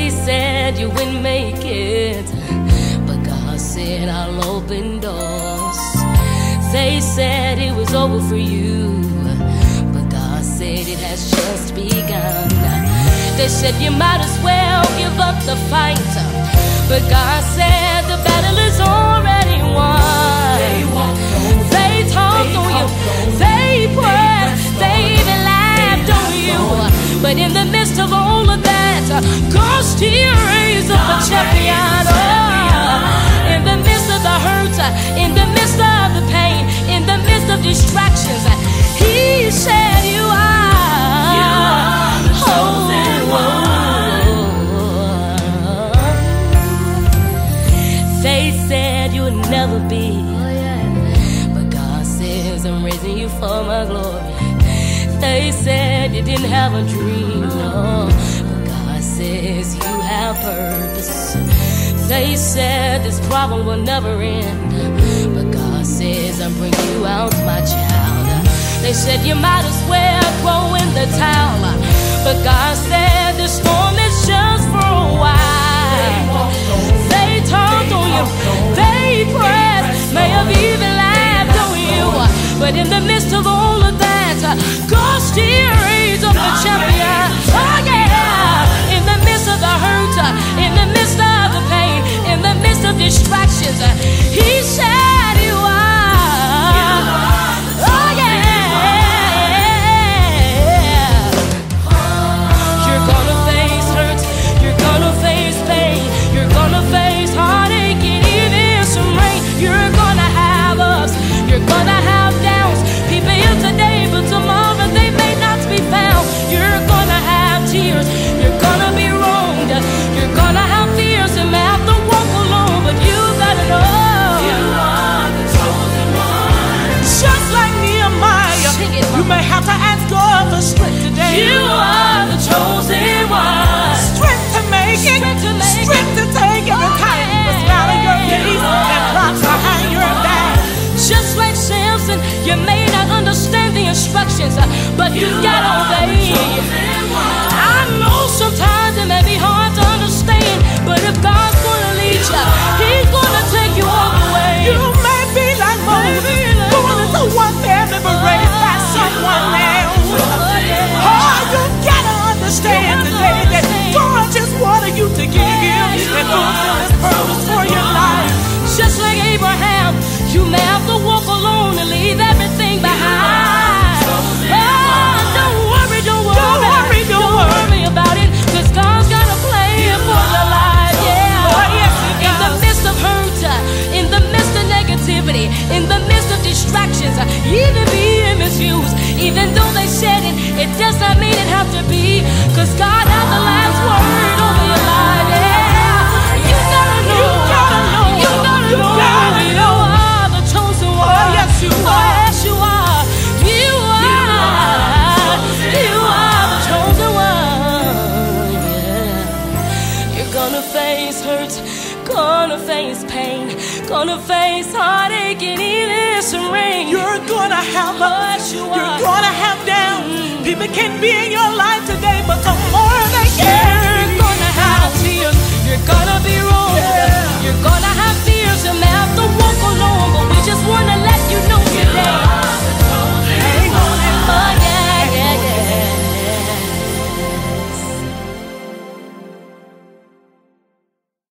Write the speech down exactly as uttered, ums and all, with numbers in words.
They said you wouldn't make it, but God said I'll open doors. They said it was over for you, but God said it has just begun. They said you might as well give up the fight, but God said the battle is already won. They walked over, they talked they on you, over, they prayed, they, they even laughed on you. But in the midst of all of that, God still raised up a champion. Oh, in the midst of the hurt, in the midst of the pain, in the midst of distractions, He said you are, you are the chosen one. They said you would never be, but God says I'm raising you for my glory. They said you didn't have a dream, no, but God says you have purpose. They said this problem will never end, but God says I'm bringing you out, my child. They said you might as well throw in the towel, but God said this storm is just for a while. They talked on you, they prayed, may have even laughed on you, but in the midst of all of that, God still raised up the champion. Oh yeah, in the midst of the hurt, in the midst of the pain, in the midst of distractions, He said you are. Oh yeah, you're gonna face hurt, you're gonna face pain, you're gonna face heartache and even some rain. You're gonna have ups, you're gonna have downs. People here today, but tomorrow they may not be found. You're gonna have tears, you're gonna be wronged, you're gonna have fears and may have to walk alone, but you gotta know you are the chosen one. Just like Nehemiah, you may have to ask God for strength today. You are the chosen one. Strength to make it, Strength to make strength to take it, the time to smile on your face and rocks behind your back. Just like Samson, you may not understand the instructions, but you, you gotta obey. I know sometimes it may be hard to understand, but if God's gonna lead you, He's gonna take you all the way. You may be like Moses, born into one family but raised by someone else. Oh, you gotta understand today that God just wanted you to give Him and fulfill His purpose for your life. Just like Abraham, you may have to walk alone and leave everything behind. Oh, don't worry, don't worry, Don't worry, don't don't worry about it, 'cause God's got a plan for your life. Yeah. Oh, yes, He In the does. midst of hurt, in the midst of negativity, in the midst of distractions, even being misused, even though they said it, it does not mean it have to be, 'cause God has the last word over your life. Yeah. You gotta know, You gotta know, you gotta you know, gotta you know. are the chosen one. Oh, yes, you Oh, are. yes, you are. You are. You are the chosen one. Yeah. You're gonna face hurt, gonna face pain, gonna face heartache and even some rain. You're gonna have ups, you you're are. gonna have downs. People can be in your life today, but